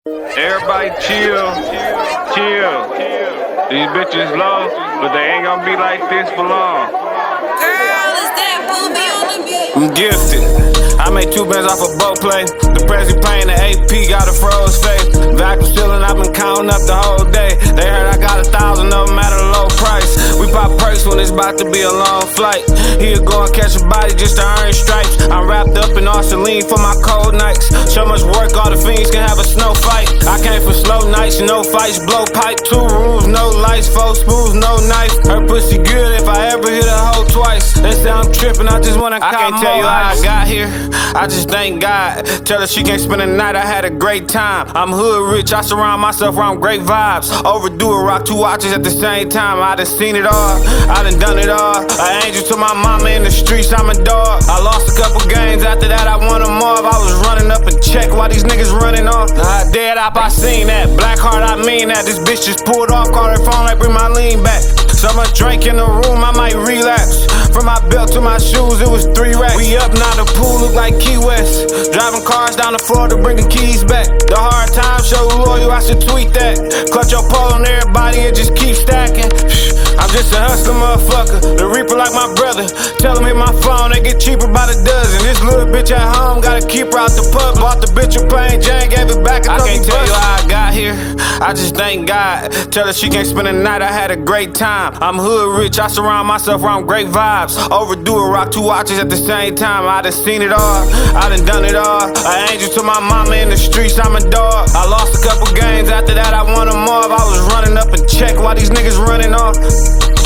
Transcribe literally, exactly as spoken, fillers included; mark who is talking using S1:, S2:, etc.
S1: Everybody chill, chill. These bitches low, but they ain't gonna be like this for long.
S2: Girl, is that booby on the beat?
S1: I'm gifted. I made two bands off a boat play. The Prezi playing the A P, got a froze face. Vacuum sealing, I've been counting up the whole day. They heard I got a thousand of them at a low price. We pop perks when it's about to be a long flight. He'll go and catch a body just to earn stripes. I'm wrapped up in Arceline for my cold nights. So much work, all the fiends can have a snow fight. I came for slow nights, no fights, blow pipe. Two rooms, no lights, four spoons, no knife. Her pussy good if I ever hit a hoe twice. They say I'm tripping, I just wanna I can't tell you how I got here, I just thank God. Tell her she can't spend the night, I had a great time. I'm hood rich, I surround myself around great vibes. Overdo it, rock two watches at the same time. I done seen it all, I done done it all. An angel to my mama in the streets, I'm a dog. I lost a couple games, after that I won them all. I was running up and check while these niggas running off. I dead up, I seen that. Black heart, I mean that. This bitch just pulled off, called her phone like bring my lean back. So much drink in the room, I might relapse. From my belt to my shoes, it was three racks. We up now, the pool look like Key West. Driving cars down the Florida, bringing keys back. The hard times show loyal, I should tweet that. Clutch your pole on everybody and just keep stacking. I'm just a hustler motherfucker, the reaper like my brother. Tell him hit my phone, they get cheaper by the dozen. This little bitch at home, gotta keep her out the pub. Bought the bitch a plain Jane, gave it back a I can't tell you how I got here, I just thank God. Tell her she can't spend the night, I had a great time. I'm hood rich, I surround myself around great vibes. Overdo it, rock two watches at the same time. I done seen it all, I done done it all. An angel to my mama in the streets, I'm a dog. I lost a couple games, after that I won them all. I was running up and check while these niggas running off.